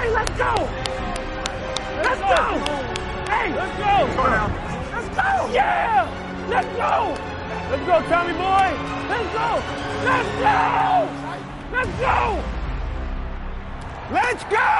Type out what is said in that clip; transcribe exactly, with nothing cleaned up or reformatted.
Hey, let's go! Let's go! Hey! Let's go! Let's go! Yeah! Let's go! Let's go, Tommy boy! Let's go! Let's go! Let's go! Let's go!